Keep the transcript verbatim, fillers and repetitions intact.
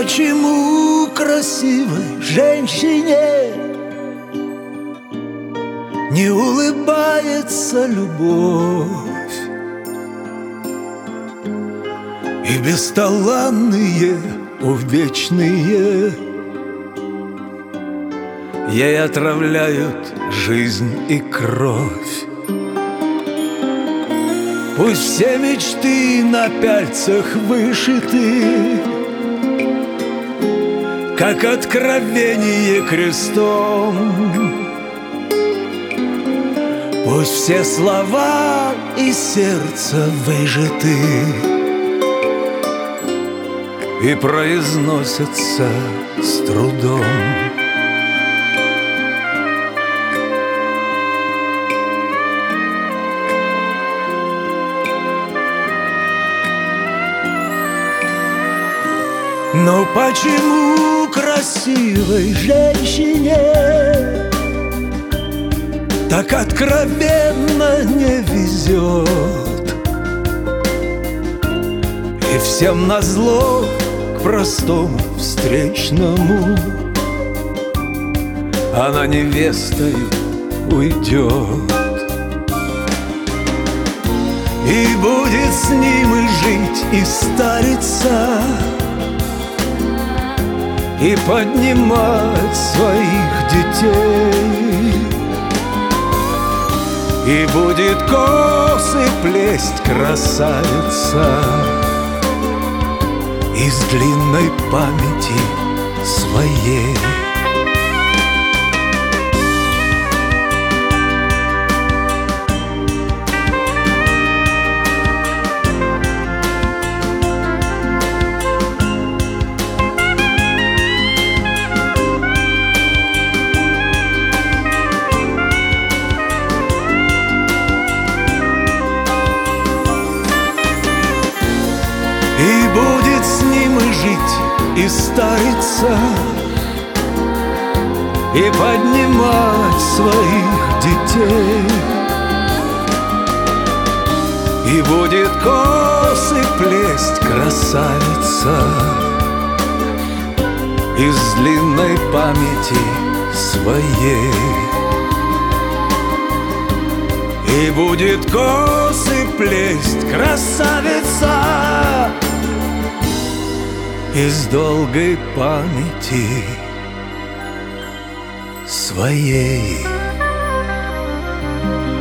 почему красивой женщине не улыбается любовь, и бесталанные, увечные ей отравляют жизнь и кровь? Пусть все мечты на пяльцах вышиты, как откровение крестом. Пусть все слова из сердца выжаты и произносятся с трудом. Но почему красивой женщине так откровенно не везет? И всем назло к простому встречному она невестой уйдет. И будет с ним и жить, и стариться, и поднимать своих детей. И будет косы плесть красавица из длинной памяти своей. И будет с ним и жить, и стариться, и поднимать своих детей. И будет косы плесть красавица из длинной памяти своей. И будет косы плесть красавица из долгой памяти своей.